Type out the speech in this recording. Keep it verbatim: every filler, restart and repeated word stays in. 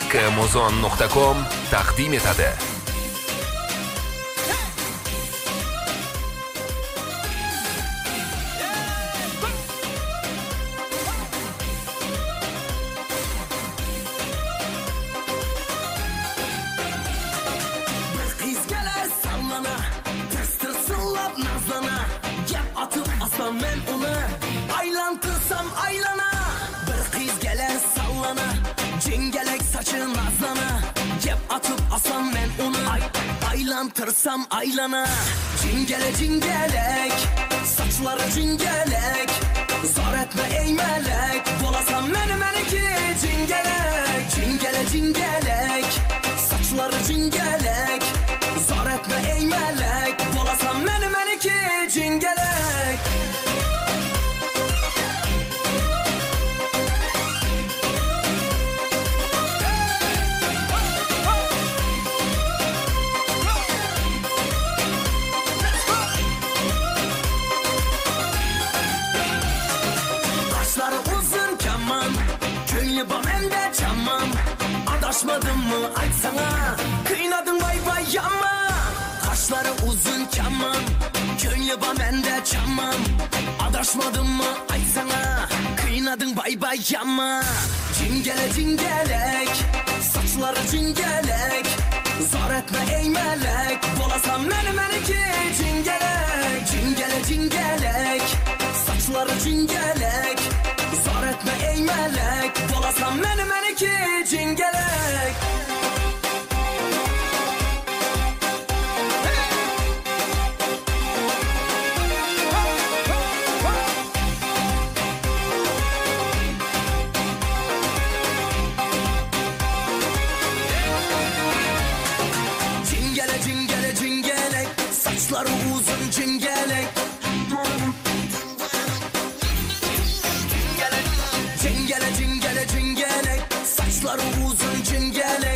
nokta amazon nokta com taqdim etadi. Ben onu aylantırsam aylana, bir kız gele sallana, cingelek saçı nazlana, yep atıp asam ben onu ay, aylantırsam aylana, cingele cingelek, saçları cingelek, zor etme ey melek, bolasam meni meniki cingelek, cingele cingelek, saçları cingelek, zor etme ey melek, bolasam meni meniki cingelek. Adaşmadın mı açsana, kıynadın vay vay yanma. Kaşları uzun keman, gönlü ba mende çamam. Adaşmadın mı açsana, kıynadın vay vay yanma. Cingele cingelek, saçları cingelek, zor etme ey melek, bolasam meni meniki cingelek. Cingele cingelek, saçları cingelek, zor etme ey melek, bolasam meni meniki cingelek. Cingele cingele cingelek, saçları uzun cingelek. Cingele cingele cingelek, saçları uzun cingelek.